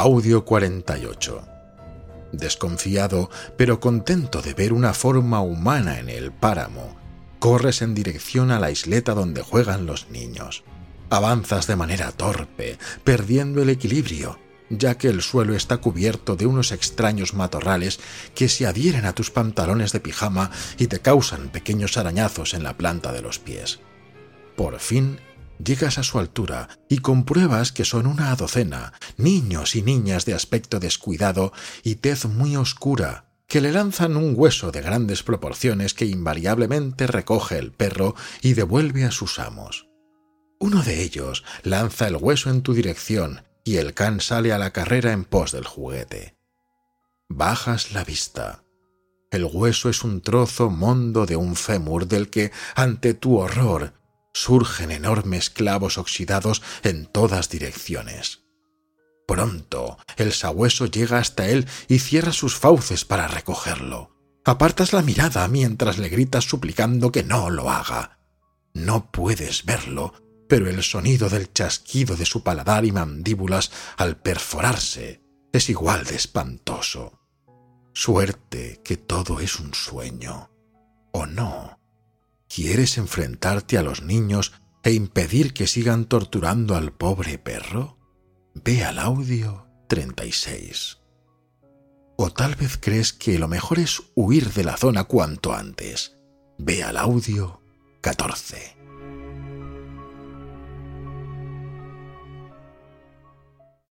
Audio 48. Desconfiado, pero contento de ver una forma humana en el páramo, corres en dirección a la isleta donde juegan los niños. Avanzas de manera torpe, perdiendo el equilibrio, ya que el suelo está cubierto de unos extraños matorrales que se adhieren a tus pantalones de pijama y te causan pequeños arañazos en la planta de los pies. Por fin, llegas a su altura y compruebas que son una docena, niños y niñas de aspecto descuidado y tez muy oscura, que le lanzan un hueso de grandes proporciones que invariablemente recoge el perro y devuelve a sus amos. Uno de ellos lanza el hueso en tu dirección y el can sale a la carrera en pos del juguete. Bajas la vista. El hueso es un trozo mondo de un fémur del que, ante tu horror, surgen enormes clavos oxidados en todas direcciones. Pronto, el sabueso llega hasta él y cierra sus fauces para recogerlo. Apartas la mirada mientras le gritas suplicando que no lo haga. No puedes verlo, pero el sonido del chasquido de su paladar y mandíbulas al perforarse es igual de espantoso. Suerte que todo es un sueño. ¿O no? ¿Quieres enfrentarte a los niños e impedir que sigan torturando al pobre perro? Ve al audio 36. O tal vez crees que lo mejor es huir de la zona cuanto antes. Ve al audio 14.